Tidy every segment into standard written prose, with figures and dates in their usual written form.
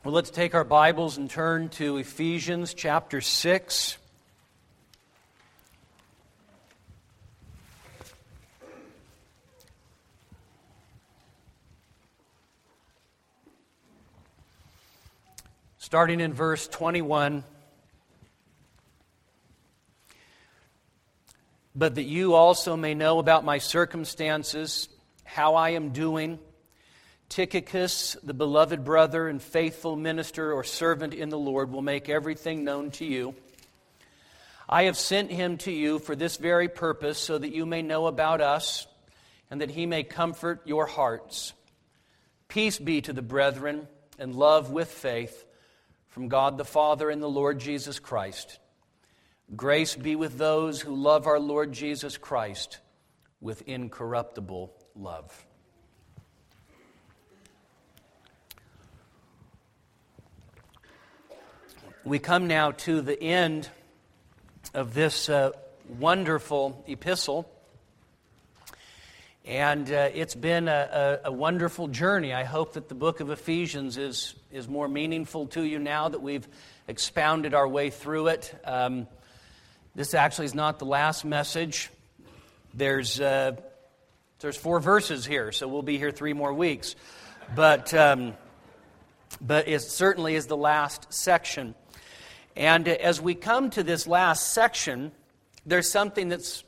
Well, let's take our Bibles and turn to Ephesians chapter 6. Starting in verse 21. But that you also may know about my circumstances, how I am doing. Tychicus, the beloved brother and faithful minister or servant in the Lord, will make everything known to you. I have sent him to you for this very purpose, so that you may know about us, and that he may comfort your hearts. Peace be to the brethren, and love with faith, from God the Father and the Lord Jesus Christ. Grace be with those who love our Lord Jesus Christ with incorruptible love. We come now to the end of this wonderful epistle, and it's been a wonderful journey. I hope that the book of Ephesians is more meaningful to you now that we've expounded our way through it. This actually is not the last message. There's 4 verses here, so we'll be here 3 more weeks. But it certainly is the last section. And as we come to this last section, there's something that's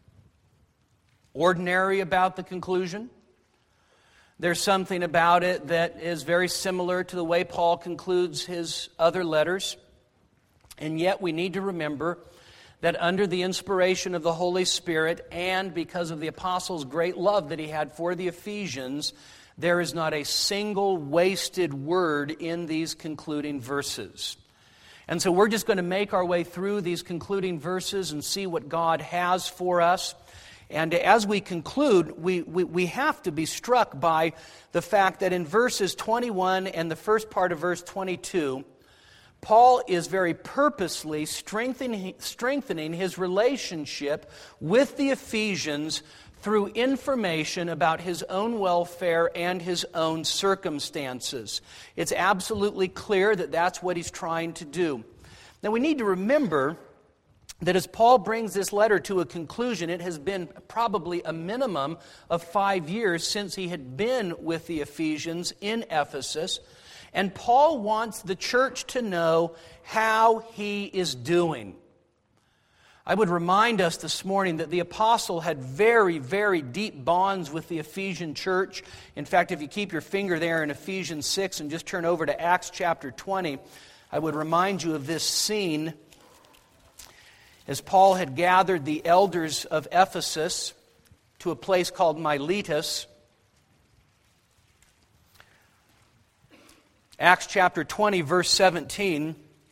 ordinary about the conclusion. There's something about it that is very similar to the way Paul concludes his other letters. And yet we need to remember that under the inspiration of the Holy Spirit and because of the apostles' great love that he had for the Ephesians, there is not a single wasted word in these concluding verses. And so we're just going to make our way through these concluding verses and see what God has for us. And as we conclude, we have to be struck by the fact that in verses 21 and the first part of verse 22, Paul is very purposely strengthening his relationship with the Ephesians through information about his own welfare and his own circumstances. It's absolutely clear that that's what he's trying to do. Now we need to remember that as Paul brings this letter to a conclusion, it has been probably a minimum of 5 years since he had been with the Ephesians in Ephesus. And Paul wants the church to know how he is doing. I would remind us this morning that the apostle had very, very deep bonds with the Ephesian church. In fact, if you keep your finger there in Ephesians 6 and just turn over to Acts chapter 20, I would remind you of this scene as Paul had gathered the elders of Ephesus to a place called Miletus. Acts chapter 20, verse 17,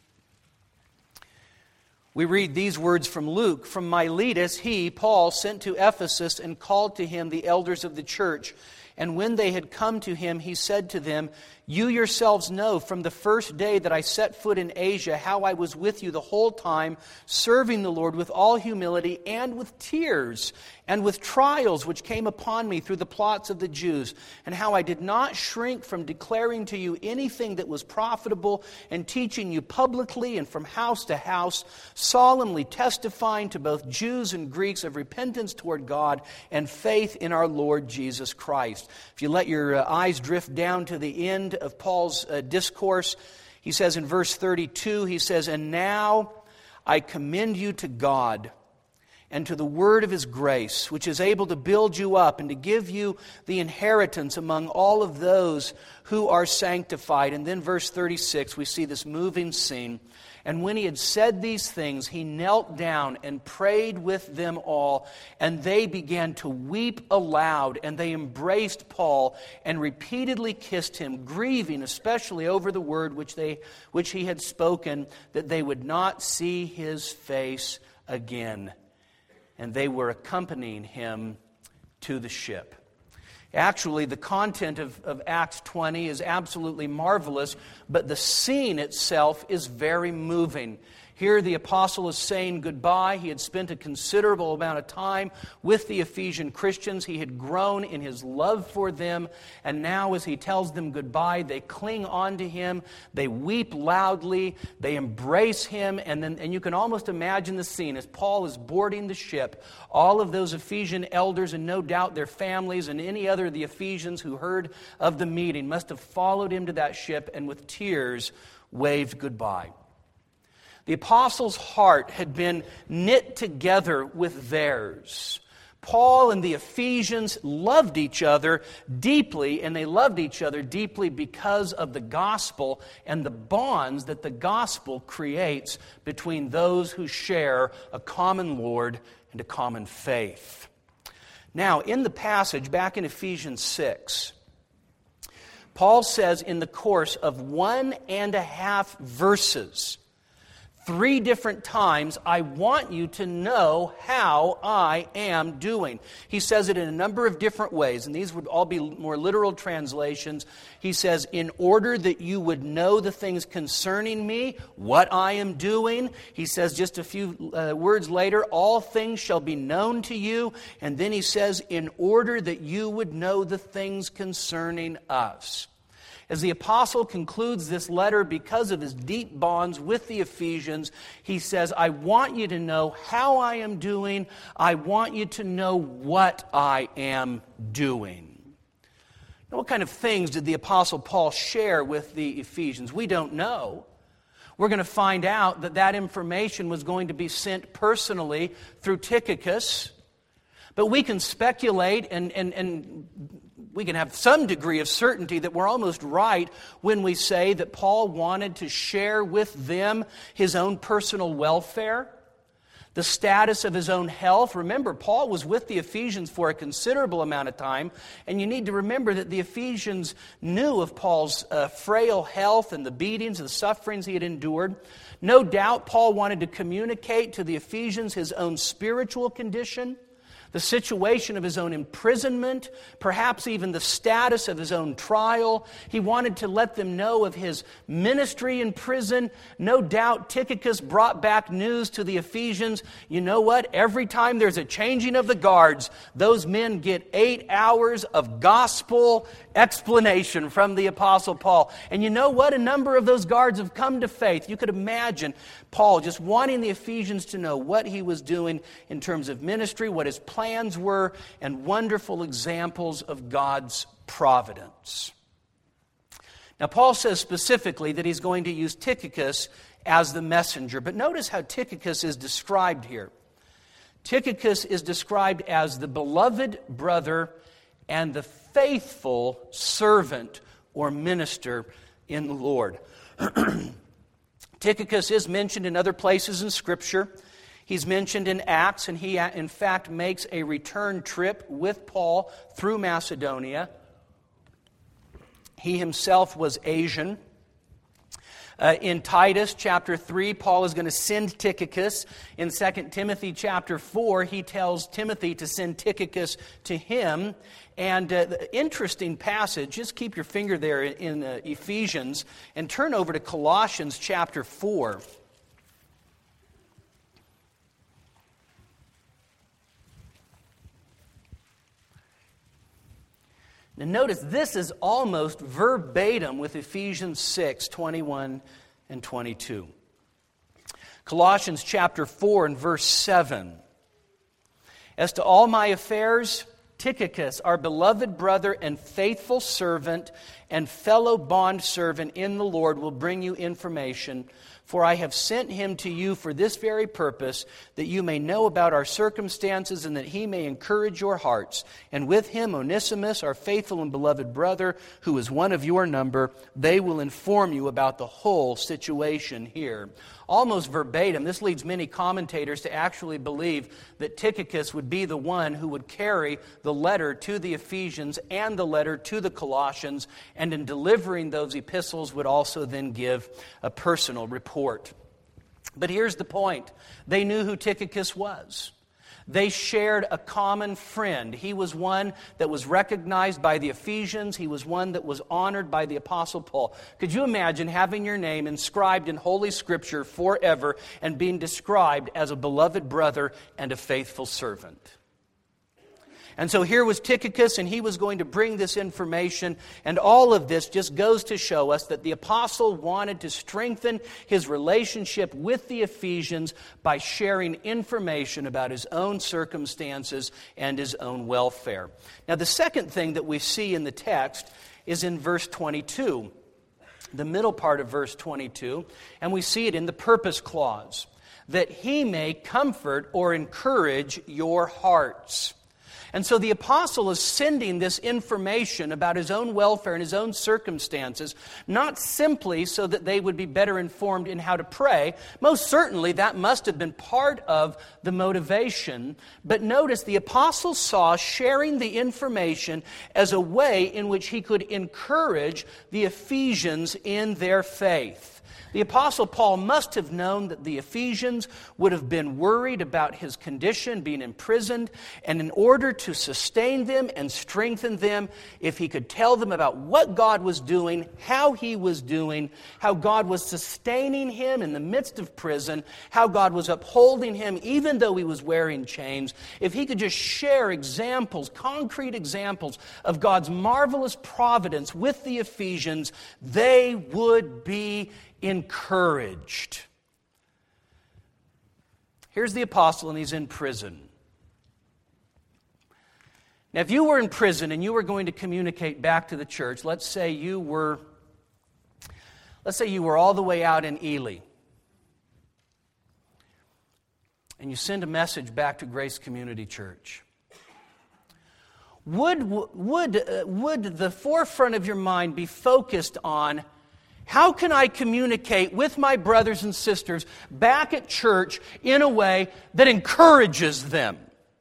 we read these words from Luke. From Miletus he, Paul, sent to Ephesus and called to him the elders of the church. And when they had come to him, he said to them, You yourselves know from the first day that I set foot in Asia how I was with you the whole time, serving the Lord with all humility and with tears and with trials which came upon me through the plots of the Jews, and how I did not shrink from declaring to you anything that was profitable and teaching you publicly and from house to house, solemnly testifying to both Jews and Greeks of repentance toward God and faith in our Lord Jesus Christ. If you let your eyes drift down to the end of Paul's discourse, he says in verse 32, he says, And now I commend you to God and to the word of His grace, which is able to build you up and to give you the inheritance among all of those who are sanctified. And then verse 36, we see this moving scene. And when he had said these things, he knelt down and prayed with them all, and they began to weep aloud, and they embraced Paul and repeatedly kissed him, grieving especially over the word which he had spoken, that they would not see his face again. And they were accompanying him to the ship. Actually, the content of Acts 20 is absolutely marvelous, but the scene itself is very moving. Here the apostle is saying goodbye. He had spent a considerable amount of time with the Ephesian Christians. He had grown in his love for them. And now as he tells them goodbye, they cling on to him. They weep loudly. They embrace him. And you can almost imagine the scene as Paul is boarding the ship. All of those Ephesian elders, and no doubt their families and any other of the Ephesians who heard of the meeting, must have followed him to that ship and with tears waved goodbye. The apostles' heart had been knit together with theirs. Paul and the Ephesians loved each other deeply, and they loved each other deeply because of the gospel and the bonds that the gospel creates between those who share a common Lord and a common faith. Now, in the passage back in Ephesians 6, Paul says in the course of 1.5 verses, 3 different times, I want you to know how I am doing. He says it in a number of different ways, and these would all be more literal translations. He says, in order that you would know the things concerning me, what I am doing. He says just a few words later, all things shall be known to you. And then he says, in order that you would know the things concerning us. As the apostle concludes this letter because of his deep bonds with the Ephesians, he says, I want you to know how I am doing. I want you to know what I am doing. Now, what kind of things did the apostle Paul share with the Ephesians? We don't know. We're going to find out that that information was going to be sent personally through Tychicus. But we can speculate and we can have some degree of certainty that we're almost right when we say that Paul wanted to share with them his own personal welfare, the status of his own health. Remember, Paul was with the Ephesians for a considerable amount of time, and you need to remember that the Ephesians knew of Paul's frail health and the beatings and the sufferings he had endured. No doubt Paul wanted to communicate to the Ephesians his own spiritual condition, the situation of his own imprisonment, perhaps even the status of his own trial. He wanted to let them know of his ministry in prison. No doubt Tychicus brought back news to the Ephesians. You know what? Every time there's a changing of the guards, those men get 8 hours of gospel explanation from the Apostle Paul. And you know what? A number of those guards have come to faith. You could imagine Paul just wanting the Ephesians to know what he was doing in terms of ministry, what his plans were, and wonderful examples of God's providence. Now, Paul says specifically that he's going to use Tychicus as the messenger. But notice how Tychicus is described here. Tychicus is described as the beloved brother and the faithful servant or minister in the Lord. Tychicus is mentioned in other places in Scripture. He's mentioned in Acts, and he, in fact, makes a return trip with Paul through Macedonia. He himself was Asian. In Titus chapter 3, Paul is going to send Tychicus. In 2 Timothy chapter 4, he tells Timothy to send Tychicus to him. And the interesting passage, just keep your finger there in Ephesians and turn over to Colossians chapter 4. Now notice, this is almost verbatim with Ephesians 6, 21 and 22. Colossians chapter 4 and verse 7. As to all my affairs, Tychicus, our beloved brother and faithful servant and fellow bondservant in the Lord, will bring you information. For I have sent him to you for this very purpose, that you may know about our circumstances and that he may encourage your hearts. And with him, Onesimus, our faithful and beloved brother, who is one of your number, they will inform you about the whole situation here. Almost verbatim, this leads many commentators to actually believe that Tychicus would be the one who would carry the letter to the Ephesians and the letter to the Colossians, and in delivering those epistles would also then give a personal report. But here's the point. They knew who Tychicus was. They shared a common friend. He was one that was recognized by the Ephesians. He was one that was honored by the Apostle Paul. Could you imagine having your name inscribed in Holy Scripture forever and being described as a beloved brother and a faithful servant? And so here was Tychicus, and he was going to bring this information, and all of this just goes to show us that the apostle wanted to strengthen his relationship with the Ephesians by sharing information about his own circumstances and his own welfare. Now, the second thing that we see in the text is in verse 22, the middle part of verse 22, and we see it in the purpose clause, that he may comfort or encourage your hearts. And so the apostle is sending this information about his own welfare and his own circumstances, not simply so that they would be better informed in how to pray. Most certainly that must have been part of the motivation. But notice the apostle saw sharing the information as a way in which he could encourage the Ephesians in their faith. The Apostle Paul must have known that the Ephesians would have been worried about his condition, being imprisoned, and in order to sustain them and strengthen them, if he could tell them about what God was doing, how he was doing, how God was sustaining him in the midst of prison, how God was upholding him even though he was wearing chains, if he could just share examples, concrete examples of God's marvelous providence with the Ephesians, they would be encouraged. Here's the apostle, and he's in prison. Now, if you were in prison and you were going to communicate back to the church, let's say you were all the way out in Ely, and you send a message back to Grace Community Church. Would the forefront of your mind be focused on how can I communicate with my brothers and sisters back at church in a way that encourages them?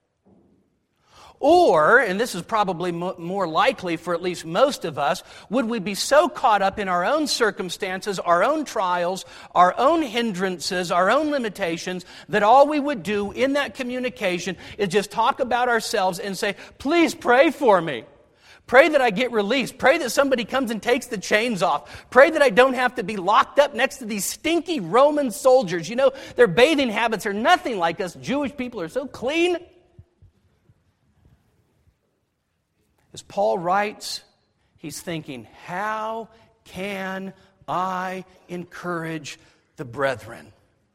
Or, and this is probably more likely for at least most of us, would we be so caught up in our own circumstances, our own trials, our own hindrances, our own limitations, that all we would do in that communication is just talk about ourselves and say, please pray for me. Pray that I get released. Pray that somebody comes and takes the chains off. Pray that I don't have to be locked up next to these stinky Roman soldiers. You know, their bathing habits are nothing like us. Jewish people are so clean. As Paul writes, he's thinking, how can I encourage the brethren?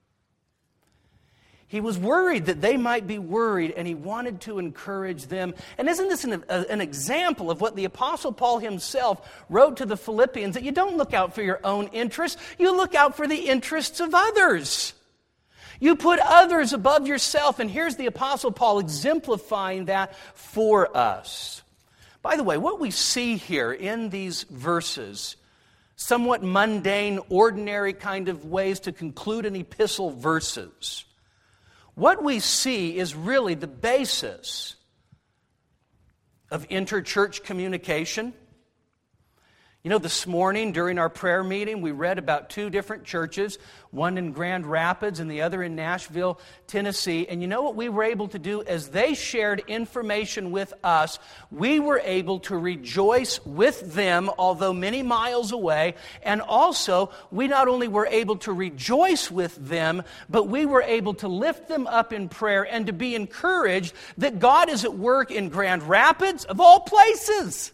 He was worried that they might be worried, and he wanted to encourage them. And isn't this an example of what the Apostle Paul himself wrote to the Philippians, that you don't look out for your own interests, you look out for the interests of others. You put others above yourself, and here's the Apostle Paul exemplifying that for us. By the way, what we see here in these verses, somewhat mundane, ordinary kind of ways to conclude an epistle verses, what we see is really the basis of interchurch communication. You know, this morning during our prayer meeting, we read about two different churches, one in Grand Rapids and the other in Nashville, Tennessee. And you know what we were able to do? As they shared information with us, we were able to rejoice with them, although many miles away. And also, we not only were able to rejoice with them, but we were able to lift them up in prayer and to be encouraged that God is at work in Grand Rapids, of all places.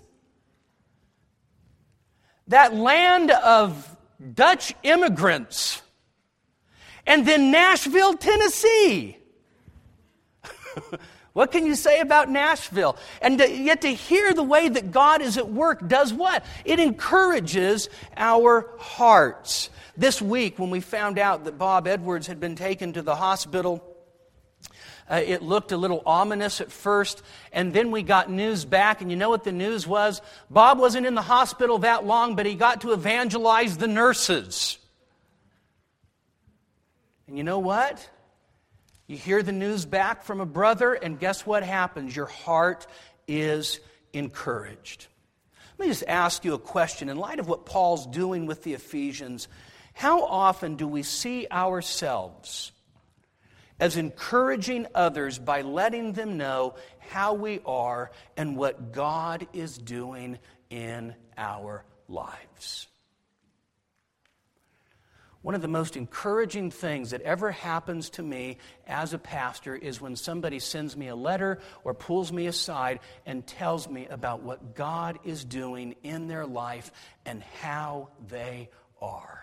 That land of Dutch immigrants. And then Nashville, Tennessee. What can you say about Nashville? And yet to hear the way that God is at work does what? It encourages our hearts. This week, when we found out that Bob Edwards had been taken to the hospital, it looked a little ominous at first, and then we got news back, and you know what the news was? Bob wasn't in the hospital that long, but he got to evangelize the nurses. And you know what? You hear the news back from a brother, and guess what happens? Your heart is encouraged. Let me just ask you a question. In light of what Paul's doing with the Ephesians, how often do we see ourselves as encouraging others by letting them know how we are and what God is doing in our lives. One of the most encouraging things that ever happens to me as a pastor is when somebody sends me a letter or pulls me aside and tells me about what God is doing in their life and how they are.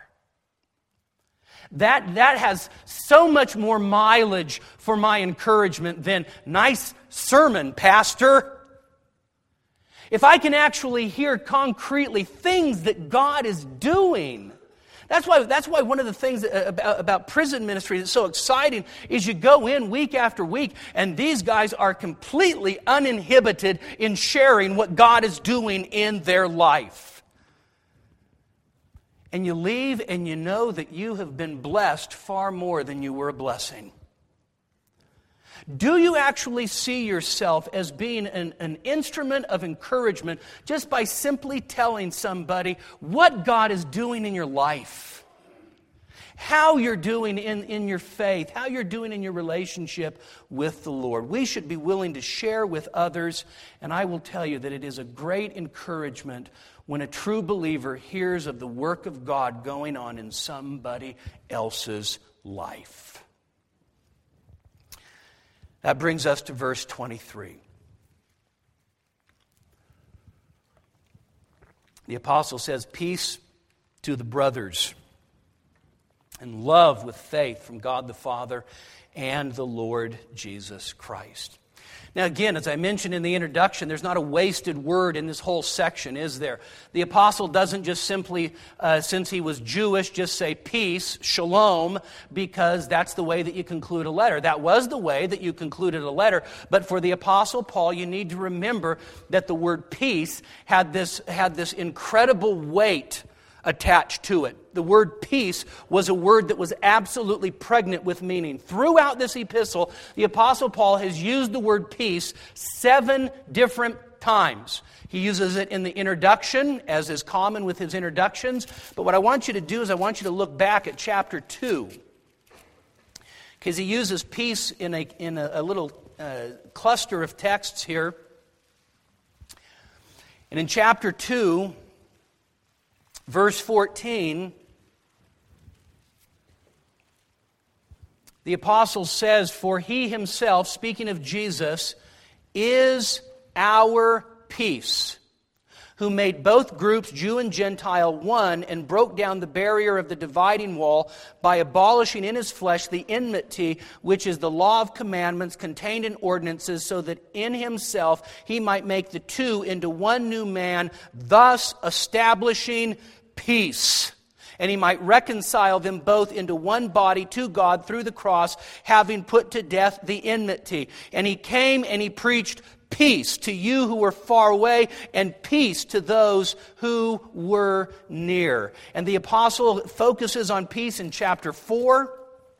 That has so much more mileage for my encouragement than nice sermon, Pastor. If I can actually hear concretely things that God is doing. That's why one of the things about prison ministry that's so exciting is you go in week after week and these guys are completely uninhibited in sharing what God is doing in their life. And you leave and you know that you have been blessed far more than you were a blessing. Do you actually see yourself as being an instrument of encouragement just by simply telling somebody what God is doing in your life? How you're doing in your faith, how you're doing in your relationship with the Lord. We should be willing to share with others, and I will tell you that it is a great encouragement when a true believer hears of the work of God going on in somebody else's life. That brings us to verse 23. The apostle says, "Peace to the brothers, and love with faith from God the Father and the Lord Jesus Christ." Now again, as I mentioned in the introduction, there's not a wasted word in this whole section, is there? The apostle doesn't just simply, since he was Jewish, just say peace, shalom, because that's the way that you conclude a letter. That was the way that you concluded a letter. But for the apostle Paul, you need to remember that the word peace had this incredible weight attached to it. The word peace was a word that was absolutely pregnant with meaning. Throughout this epistle, the Apostle Paul has used the word peace 7 different times. He uses it in the introduction, as is common with his introductions. But what I want you to do is I want you to look back at chapter 2. Because he uses peace in a little cluster of texts here. And in chapter 2, verse 14, the apostle says, "For he himself," speaking of Jesus, "is our peace, who made both groups, Jew and Gentile, one, and broke down the barrier of the dividing wall by abolishing in his flesh the enmity, which is the law of commandments contained in ordinances, so that in himself he might make the two into one new man, thus establishing peace. And he might reconcile them both into one body to God through the cross, having put to death the enmity. And he came and he preached peace to you who were far away, and peace to those who were near." And the apostle focuses on peace in chapter 4.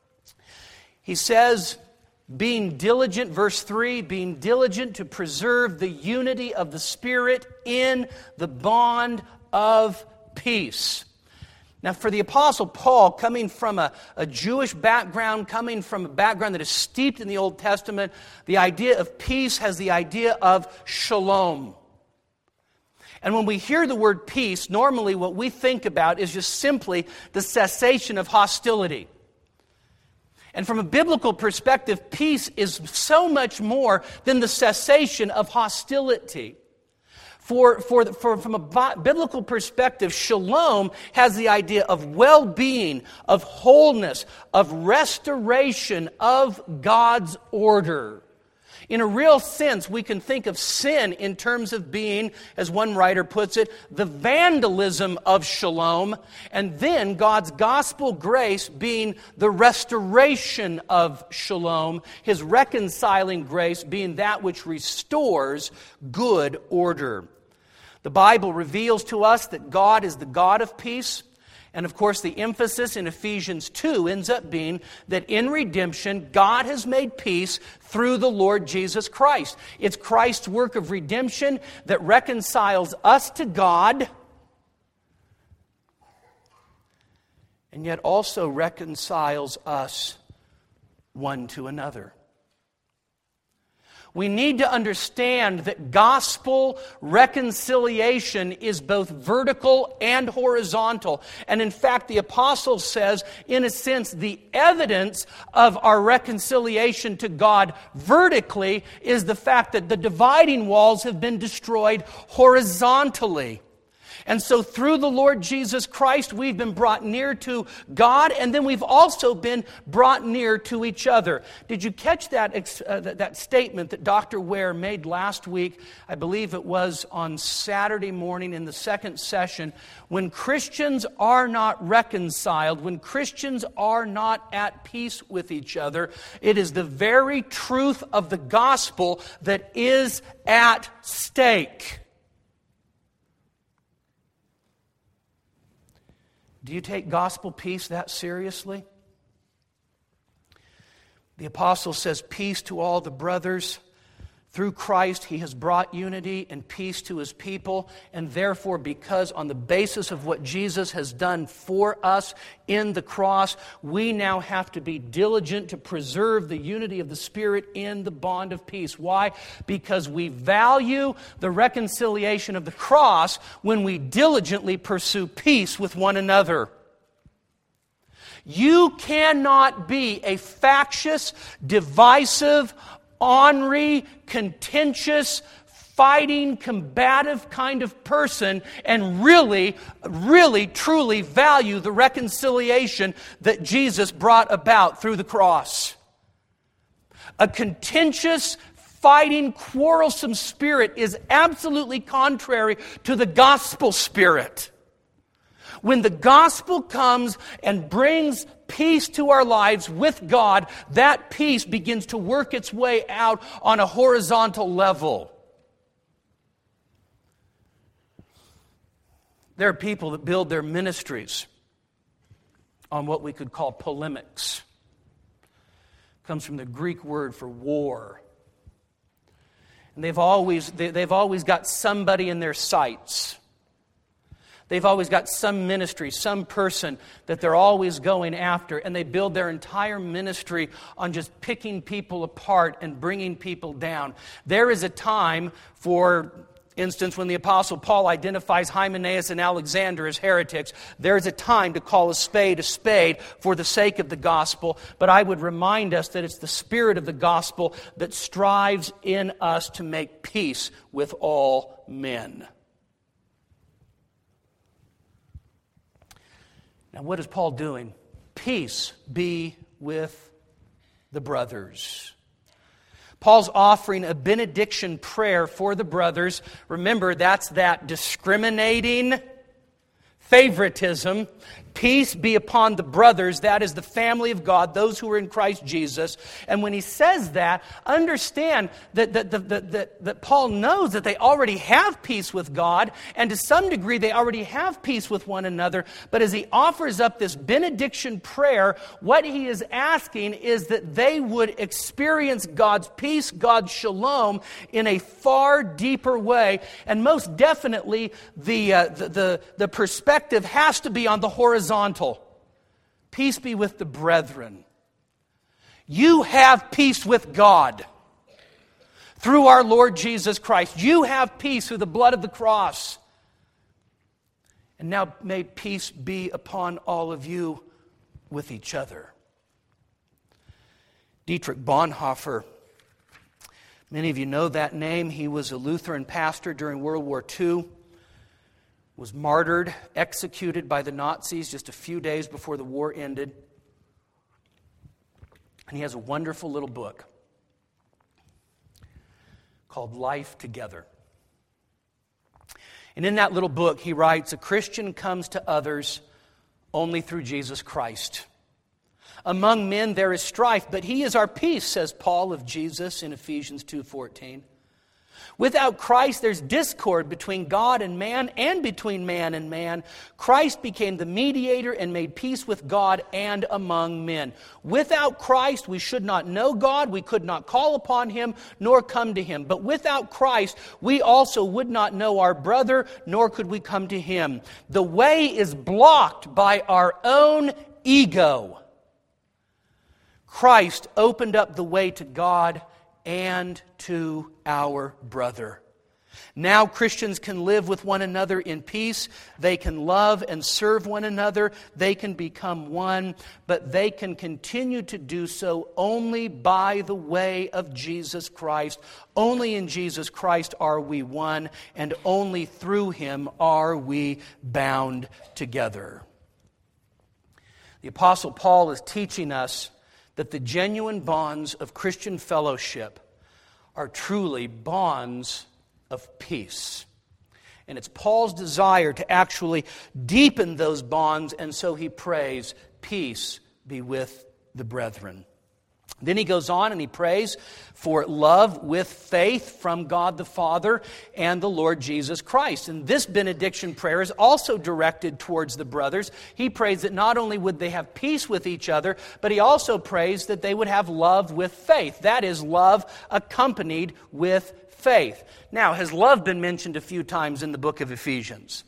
He says, being diligent, verse 3, being diligent to preserve the unity of the Spirit in the bond of peace. Now, for the Apostle Paul, coming from a Jewish background, coming from a background that is steeped in the Old Testament, the idea of peace has the idea of shalom. And when we hear the word peace, normally what we think about is just simply the cessation of hostility. And from a biblical perspective, peace is so much more than the cessation of hostility. From a biblical perspective, shalom has the idea of well-being, of wholeness, of restoration of God's order. In a real sense, we can think of sin in terms of being, as one writer puts it, the vandalism of shalom, and then God's gospel grace being the restoration of shalom, His reconciling grace being that which restores good order. The Bible reveals to us that God is the God of peace. And of course, the emphasis in Ephesians 2 ends up being that in redemption, God has made peace through the Lord Jesus Christ. It's Christ's work of redemption that reconciles us to God, and yet also reconciles us one to another. We need to understand that gospel reconciliation is both vertical and horizontal. And in fact, the apostle says, in a sense, the evidence of our reconciliation to God vertically is the fact that the dividing walls have been destroyed horizontally. And so through the Lord Jesus Christ, we've been brought near to God, and then we've also been brought near to each other. Did you catch that statement that Dr. Ware made last week? I believe it was on Saturday morning in the second session. When Christians are not reconciled, when Christians are not at peace with each other, it is the very truth of the gospel that is at stake. Do you take gospel peace that seriously? The apostle says, peace to all the brothers. Through Christ, He has brought unity and peace to His people. And therefore, because on the basis of what Jesus has done for us in the cross, we now have to be diligent to preserve the unity of the Spirit in the bond of peace. Why? Because we value the reconciliation of the cross when we diligently pursue peace with one another. You cannot be a factious, divisive, ornery, contentious, fighting, combative kind of person and really, truly value the reconciliation that Jesus brought about through the cross. A contentious, fighting, quarrelsome spirit is absolutely contrary to the gospel spirit. When the gospel comes and brings peace to our lives with God, that peace begins to work its way out on a horizontal level. There are people that build their ministries on what we could call polemics. It comes from the Greek word for war. And they've always got somebody in their sights. They've always got some ministry, some person that they're always going after, and they build their entire ministry on just picking people apart and bringing people down. There is a time, for instance, when the Apostle Paul identifies Hymenaeus and Alexander as heretics, there is a time to call a spade for the sake of the gospel, but I would remind us that it's the spirit of the gospel that strives in us to make peace with all men. Now, what is Paul doing? Peace be with the brothers. Paul's offering a benediction prayer for the brothers. Remember, that's that discriminating favoritism. Peace be upon the brothers. That is the family of God, those who are in Christ Jesus. And when he says that, understand that Paul knows that they already have peace with God, and to some degree they already have peace with one another. But as he offers up this benediction prayer, what he is asking is that they would experience God's peace, God's shalom, in a far deeper way. And most definitely, the perspective has to be on the horizontal. Peace be with the brethren. You have peace with God through our Lord Jesus Christ. You have peace through the blood of the cross. And now may peace be upon all of you with each other. Dietrich Bonhoeffer, many of you know that name. He was a Lutheran pastor during World War II. Was martyred, executed by the Nazis just a few days before the war ended. And he has a wonderful little book called Life Together. And in that little book, he writes, a Christian comes to others only through Jesus Christ. Among men there is strife, but he is our peace, says Paul of Jesus in Ephesians 2:14. Without Christ, there's discord between God and man and between man and man. Christ became the mediator and made peace with God and among men. Without Christ, we should not know God, we could not call upon Him, nor come to Him. But without Christ, we also would not know our brother, nor could we come to Him. The way is blocked by our own ego. Christ opened up the way to God and to our brother. Now Christians can live with one another in peace. They can love and serve one another. They can become one, but they can continue to do so only by the way of Jesus Christ. Only in Jesus Christ are we one, and only through Him are we bound together. The Apostle Paul is teaching us that the genuine bonds of Christian fellowship are truly bonds of peace. And it's Paul's desire to actually deepen those bonds, and so he prays, "Peace be with the brethren." Then he goes on and he prays for love with faith from God the Father and the Lord Jesus Christ. And this benediction prayer is also directed towards the brothers. He prays that not only would they have peace with each other, but he also prays that they would have love with faith. That is, love accompanied with faith. Now, has love been mentioned a few times in the book of Ephesians?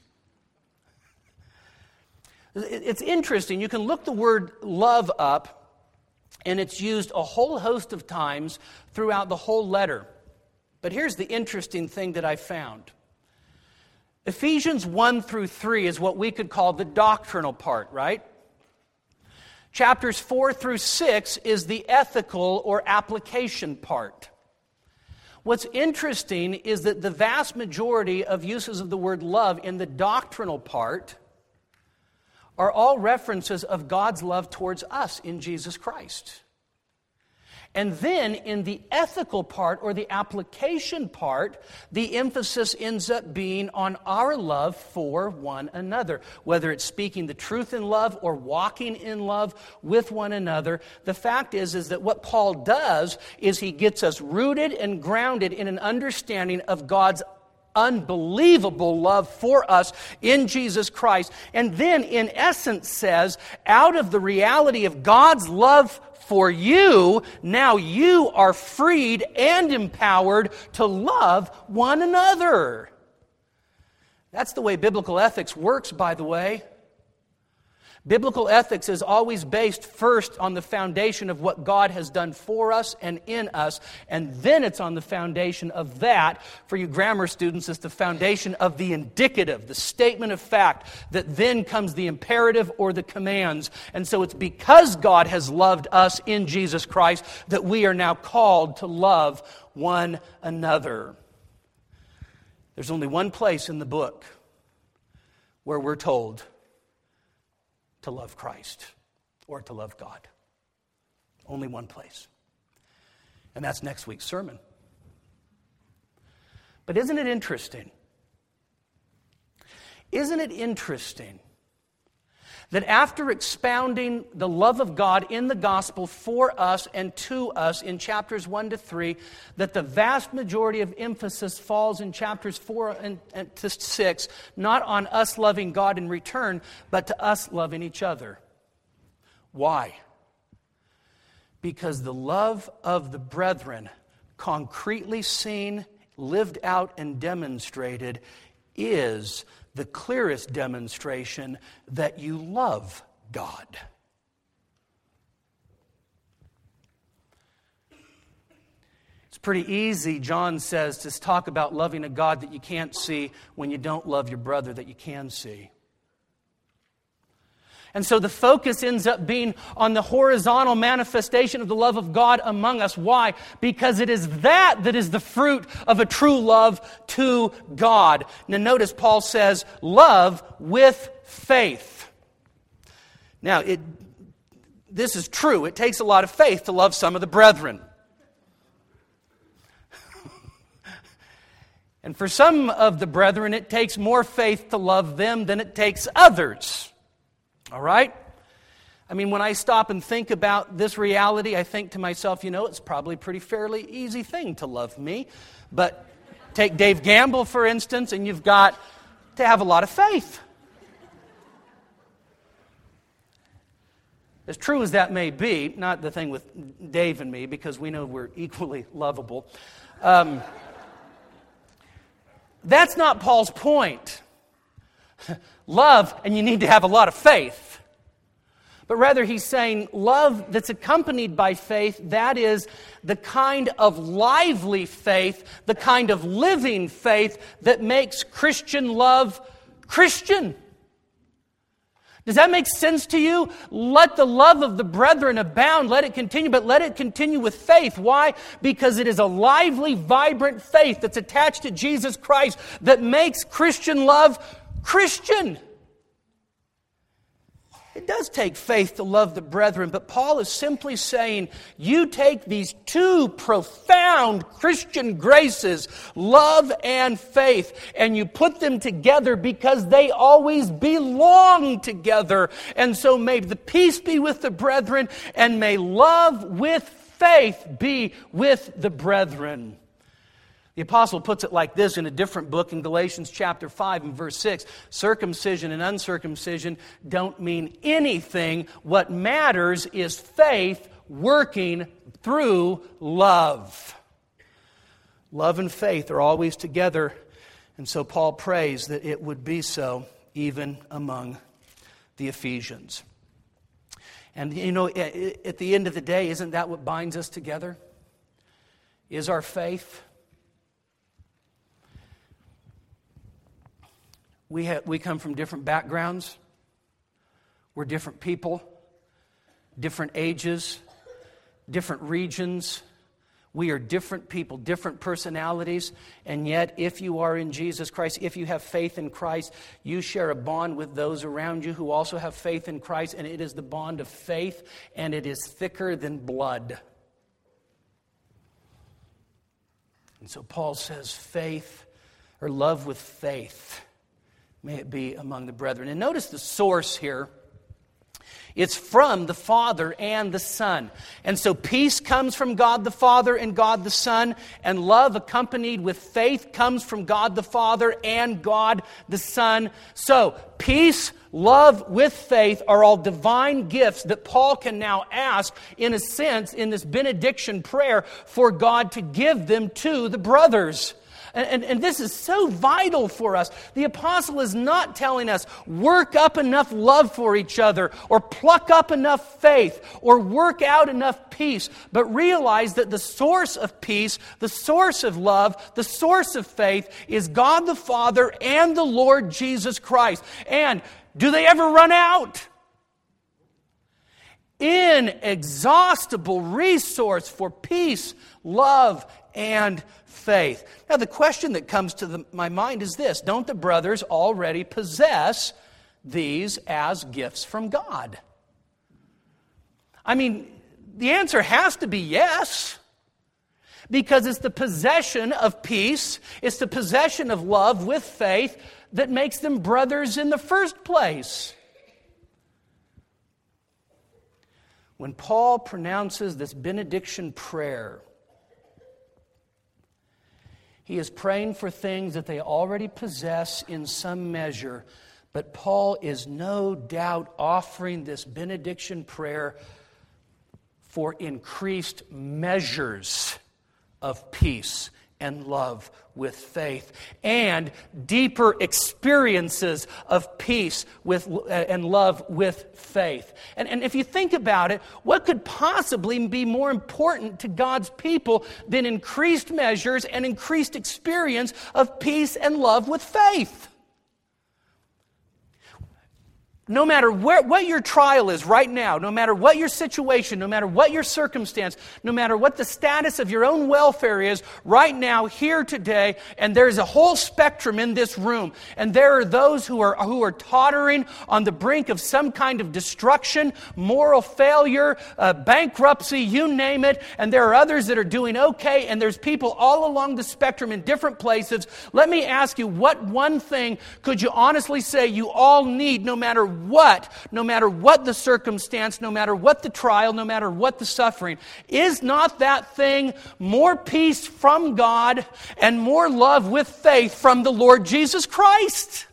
It's interesting. You can look the word love up, and it's used a whole host of times throughout the whole letter. But here's the interesting thing that I found. Ephesians 1 through 3 is what we could call the doctrinal part, right? Chapters 4 through 6 is the ethical or application part. What's interesting is that the vast majority of uses of the word love in the doctrinal part are all references of God's love towards us in Jesus Christ. And then in the ethical part or the application part, the emphasis ends up being on our love for one another. Whether it's speaking the truth in love or walking in love with one another, the fact is that what Paul does is he gets us rooted and grounded in an understanding of God's unbelievable love for us in Jesus Christ. And then, in essence, says, out of the reality of God's love for you, now you are freed and empowered to love one another. That's the way biblical ethics works, by the way. Biblical ethics is always based first on the foundation of what God has done for us and in us, and then it's on the foundation of that. For you grammar students, it's the foundation of the indicative, the statement of fact, that then comes the imperative or the commands. And so it's because God has loved us in Jesus Christ that we are now called to love one another. There's only one place in the book where we're told to love Christ or to love God. Only one place. And that's next week's sermon. But isn't it interesting? Isn't it interesting that after expounding the love of God in the gospel for us and to us in chapters 1 to 3, that the vast majority of emphasis falls in chapters 4 and to 6, not on us loving God in return, but to us loving each other. Why? Because the love of the brethren, concretely seen, lived out, and demonstrated, is the clearest demonstration that you love God. It's pretty easy, John says, to talk about loving a God that you can't see when you don't love your brother that you can see. And so the focus ends up being on the horizontal manifestation of the love of God among us. Why? Because it is that is the fruit of a true love to God. Now notice Paul says, love with faith. Now, this is true. It takes a lot of faith to love some of the brethren. And for some of the brethren, it takes more faith to love them than it takes others. All right? I mean, when I stop and think about this reality, I think to myself, it's probably a pretty fairly easy thing to love me. But take Dave Gamble, for instance, and you've got to have a lot of faith. As true as that may be, not the thing with Dave and me, because we know we're equally lovable. That's not Paul's point. Love, and you need to have a lot of faith. But rather he's saying love that's accompanied by faith, that is the kind of lively faith, the kind of living faith that makes Christian love Christian. Does that make sense to you? Let the love of the brethren abound. Let it continue, but let it continue with faith. Why? Because it is a lively, vibrant faith that's attached to Jesus Christ that makes Christian love Christian. It does take faith to love the brethren, but Paul is simply saying, you take these two profound Christian graces, love and faith, and you put them together because they always belong together. And so may the peace be with the brethren, and may love with faith be with the brethren. The apostle puts it like this in a different book in Galatians chapter 5 and verse 6. Circumcision and uncircumcision don't mean anything. What matters is faith working through love. Love and faith are always together. And so Paul prays that it would be so even among the Ephesians. And you know, at the end of the day, isn't that what binds us together? Is our faith? We come from different backgrounds. We're different people, different ages, different regions. We are different people, different personalities. And yet, if you are in Jesus Christ, if you have faith in Christ, you share a bond with those around you who also have faith in Christ. And it is the bond of faith, and it is thicker than blood. And so Paul says faith, or love with faith, may it be among the brethren. And notice the source here. It's from the Father and the Son. And so peace comes from God the Father and God the Son. And love accompanied with faith comes from God the Father and God the Son. So peace, love with faith are all divine gifts that Paul can now ask, in a sense, in this benediction prayer, for God to give them to the brothers. And this is so vital for us. The apostle is not telling us, work up enough love for each other, or pluck up enough faith, or work out enough peace, but realize that the source of peace, the source of love, the source of faith is God the Father and the Lord Jesus Christ. And do they ever run out? Inexhaustible resource for peace, love, and faith. Now, the question that comes to my mind is this: don't the brothers already possess these as gifts from God? I mean, the answer has to be yes, because it's the possession of peace, it's the possession of love with faith that makes them brothers in the first place. When Paul pronounces this benediction prayer, he is praying for things that they already possess in some measure. But Paul is no doubt offering this benediction prayer for increased measures of peace and love with faith, and deeper experiences of peace and love with faith. And if you think about it, what could possibly be more important to God's people than increased measures and increased experience of peace and love with faith? No matter what your trial is right now, no matter what your situation, no matter what your circumstance, no matter what the status of your own welfare is right now, here today, and there's a whole spectrum in this room, and there are those who are tottering on the brink of some kind of destruction, moral failure, bankruptcy, you name it, and there are others that are doing okay, and there's people all along the spectrum in different places. Let me ask you, what one thing could you honestly say you all need, no matter what the circumstance, no matter what the trial, no matter what the suffering? Is not that thing more peace from God and more love with faith from the Lord Jesus Christ?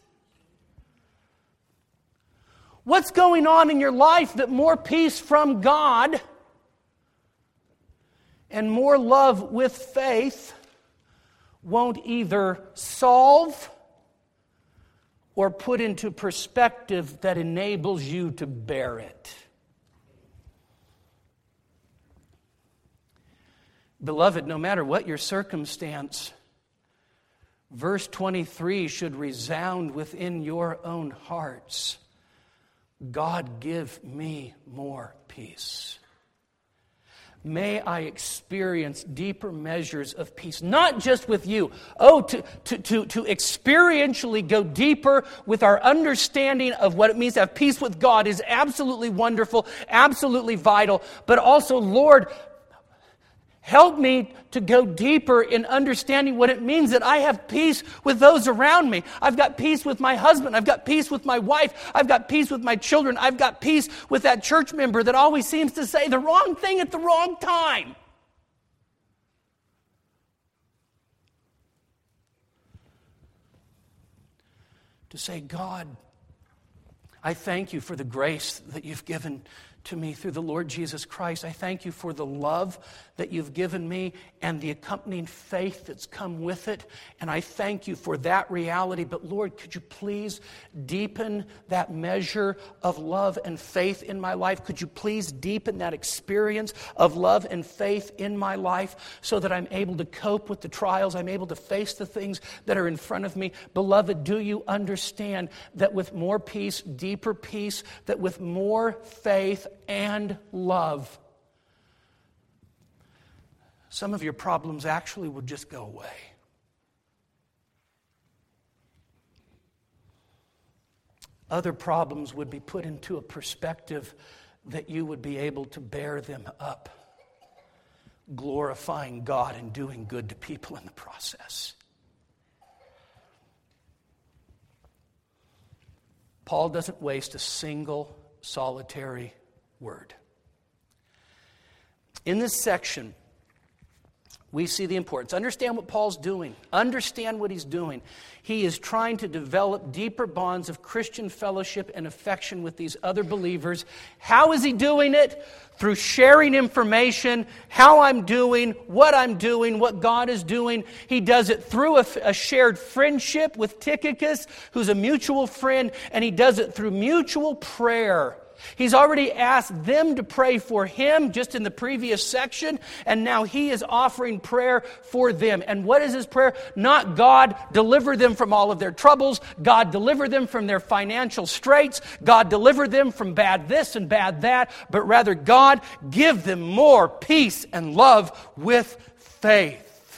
What's going on in your life that more peace from God and more love with faith won't either solve or put into perspective that enables you to bear it? Beloved, no matter what your circumstance, verse 23 should resound within your own hearts. God, give me more peace. May I experience deeper measures of peace, not just with you. To experientially go deeper with our understanding of what it means to have peace with God is absolutely wonderful, absolutely vital. But also, Lord, help me to go deeper in understanding what it means that I have peace with those around me. I've got peace with my husband. I've got peace with my wife. I've got peace with my children. I've got peace with that church member that always seems to say the wrong thing at the wrong time. To say, God, I thank you for the grace that you've given to me through the Lord Jesus Christ. I thank you for the love that you've given me and the accompanying faith that's come with it. And I thank you for that reality. But Lord, could you please deepen that measure of love and faith in my life? Could you please deepen that experience of love and faith in my life so that I'm able to cope with the trials, I'm able to face the things that are in front of me? Beloved, do you understand that with more peace, deeper peace, that with more faith and love, some of your problems actually would just go away? Other problems would be put into a perspective that you would be able to bear them up, glorifying God and doing good to people in the process. Paul doesn't waste a single solitary word. In this section, we see the importance. Understand what Paul's doing. Understand what he's doing. He is trying to develop deeper bonds of Christian fellowship and affection with these other believers. How is he doing it? Through sharing information, how I'm doing, what God is doing. He does it through a shared friendship with Tychicus, who's a mutual friend, and he does it through mutual prayer. He's already asked them to pray for him just in the previous section, and now he is offering prayer for them. And what is his prayer? Not God, deliver them from all of their troubles. God, deliver them from their financial straits. God, deliver them from bad this and bad that. But rather, God, give them more peace and love with faith.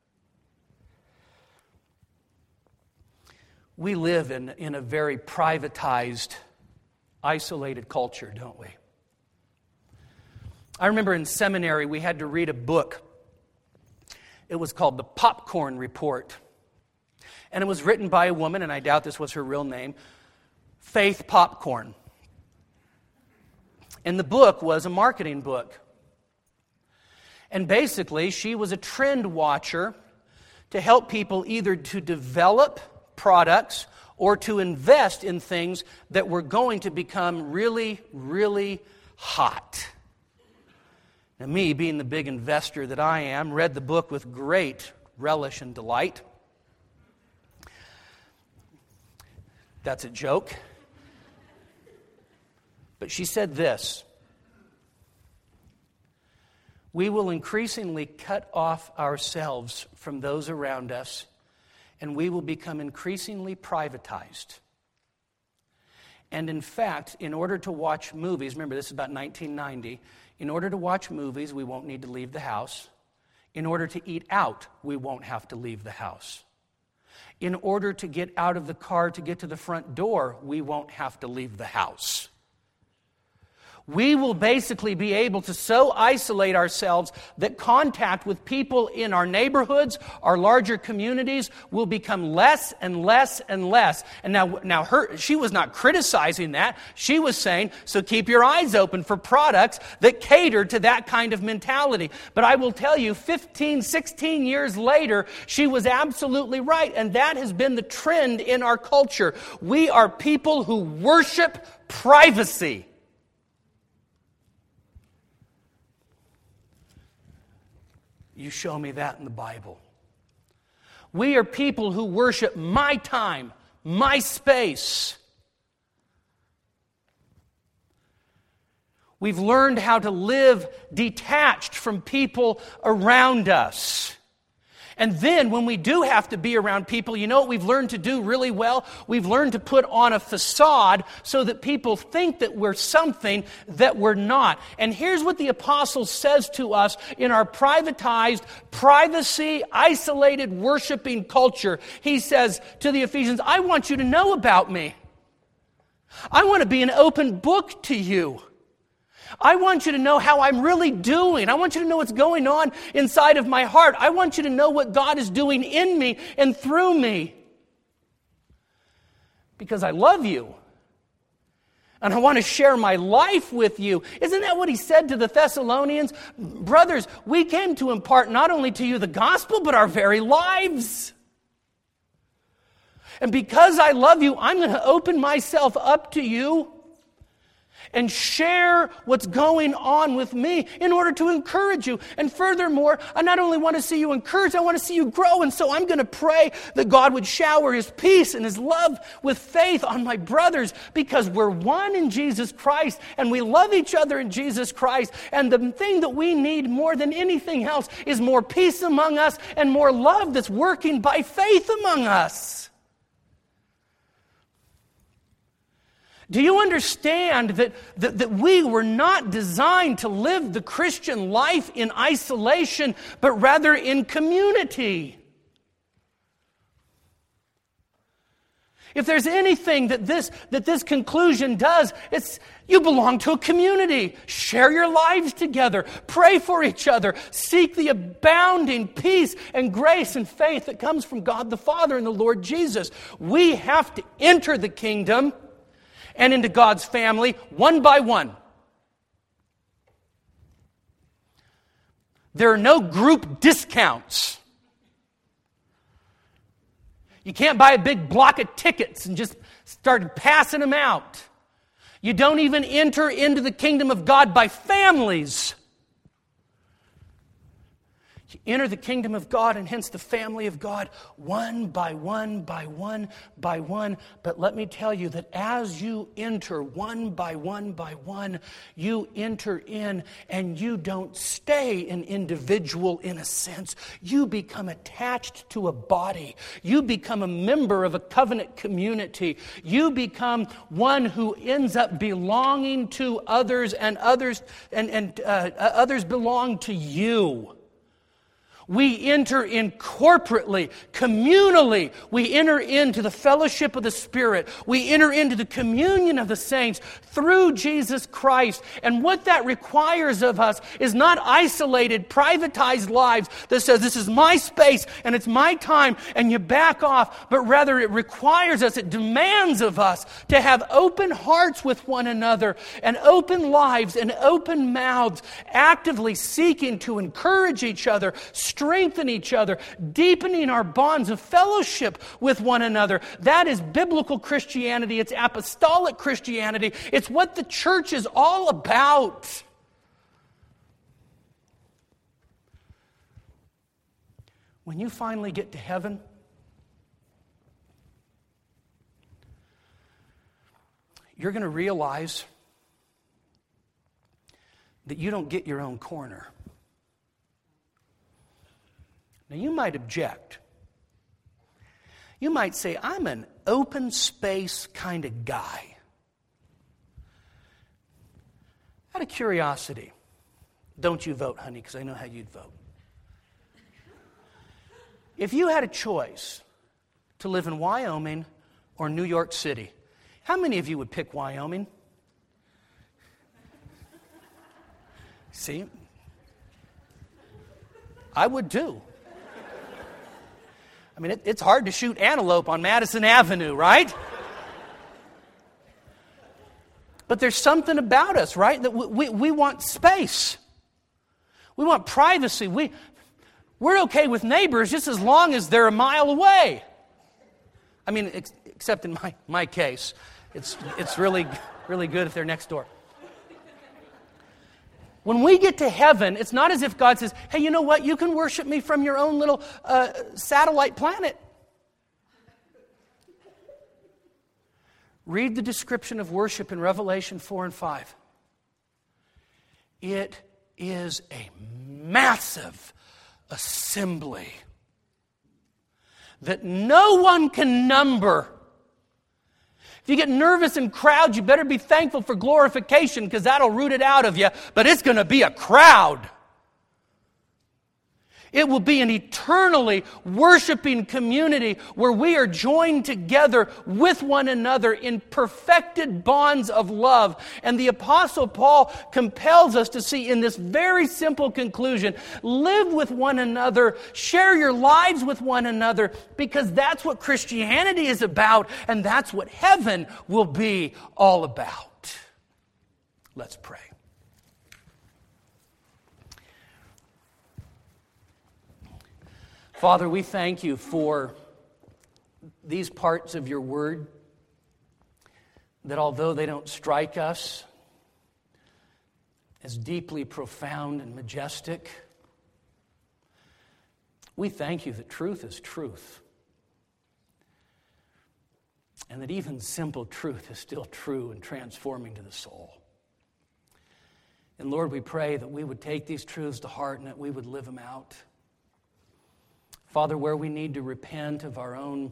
We live in a very privatized, isolated culture, don't we? I remember in seminary we had to read a book. It was called The Popcorn Report. And it was written by a woman, and I doubt this was her real name, Faith Popcorn. And the book was a marketing book. And basically, she was a trend watcher to help people either to develop products or to invest in things that were going to become really, really hot. Now, me, being the big investor that I am, read the book with great relish and delight. That's a joke. But she said this: we will increasingly cut off ourselves from those around us, and we will become increasingly privatized. And in fact, in order to watch movies, remember this is about 1990, in order to watch movies, we won't need to leave the house. In order to eat out, we won't have to leave the house. In order to get out of the car to get to the front door, we won't have to leave the house. We will basically be able to so isolate ourselves that contact with people in our neighborhoods, our larger communities, will become less and less and less. And now she was not criticizing that. She was saying, so keep your eyes open for products that cater to that kind of mentality. But I will tell you, 15, 16 years later, she was absolutely right. And that has been the trend in our culture. We are people who worship privacy. You show me that in the Bible. We are people who worship my time, my space. We've learned how to live detached from people around us. And then when we do have to be around people, you know what we've learned to do really well? We've learned to put on a facade so that people think that we're something that we're not. And here's what the apostle says to us in our privatized, privacy, isolated, worshiping culture. He says to the Ephesians, I want you to know about me. I want to be an open book to you. I want you to know how I'm really doing. I want you to know what's going on inside of my heart. I want you to know what God is doing in me and through me. Because I love you. And I want to share my life with you. Isn't that what he said to the Thessalonians? Brothers, we came to impart not only to you the gospel, but our very lives. And because I love you, I'm going to open myself up to you and share what's going on with me in order to encourage you. And furthermore, I not only want to see you encouraged, I want to see you grow. And so I'm going to pray that God would shower His peace and His love with faith on my brothers, because we're one in Jesus Christ and we love each other in Jesus Christ. And the thing that we need more than anything else is more peace among us and more love that's working by faith among us. Do you understand that we were not designed to live the Christian life in isolation, but rather in community? If there's anything that this conclusion does, it's you belong to a community. Share your lives together. Pray for each other. Seek the abounding peace and grace and faith that comes from God the Father and the Lord Jesus. We have to enter the kingdom and into God's family one by one. There are no group discounts. You can't buy a big block of tickets and just start passing them out. You don't even enter into the kingdom of God by families. You enter the kingdom of God and hence the family of God one by one by one by one. But let me tell you that as you enter one by one, you enter in and you don't stay an individual in a sense. You become attached to a body. You become a member of a covenant community. You become one who ends up belonging to others, and others belong to you. We enter in corporately, communally. We enter into the fellowship of the Spirit. We enter into the communion of the saints through Jesus Christ. And what that requires of us is not isolated, privatized lives that says this is my space and it's my time and you back off, but rather it requires us, it demands of us to have open hearts with one another and open lives and open mouths, actively seeking to encourage each other, strengthen each other, deepening our bonds of fellowship with one another. That is biblical Christianity. It's apostolic Christianity. It's what the church is all about. When you finally get to heaven, you're going to realize that you don't get your own corner. Now, you might object. You might say, I'm an open space kind of guy. Out of curiosity, don't you vote, honey, because I know how you'd vote. If you had a choice to live in Wyoming or New York City, how many of you would pick Wyoming? See? I would too. I mean, it's hard to shoot antelope on Madison Avenue, right? But there's something about us, right? That we want space. We want privacy. We're okay with neighbors just as long as they're a mile away. I mean, except in my case. It's really, really good if they're next door. When we get to heaven, it's not as if God says, hey, you know what? You can worship me from your own little satellite planet. Read the description of worship in Revelation 4 and 5. It is a massive assembly that no one can number. If you get nervous in crowds, you better be thankful for glorification, because that'll root it out of you. But it's going to be a crowd. It will be an eternally worshiping community where we are joined together with one another in perfected bonds of love. And the Apostle Paul compels us to see in this very simple conclusion, live with one another, share your lives with one another, because that's what Christianity is about, and that's what heaven will be all about. Let's pray. Father, we thank you for these parts of your word, that although they don't strike us as deeply profound and majestic, we thank you that truth is truth, and that even simple truth is still true and transforming to the soul. And Lord, we pray that we would take these truths to heart and that we would live them out. Father, where we need to repent of our own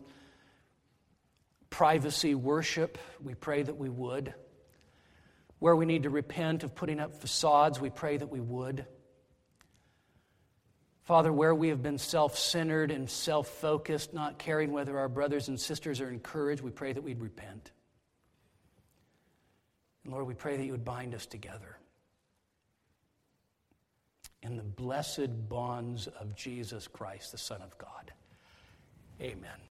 privacy worship, we pray that we would. Where we need to repent of putting up facades, we pray that we would. Father, where we have been self-centered and self-focused, not caring whether our brothers and sisters are encouraged, we pray that we'd repent. And Lord, we pray that you would bind us together in the blessed bonds of Jesus Christ, the Son of God. Amen.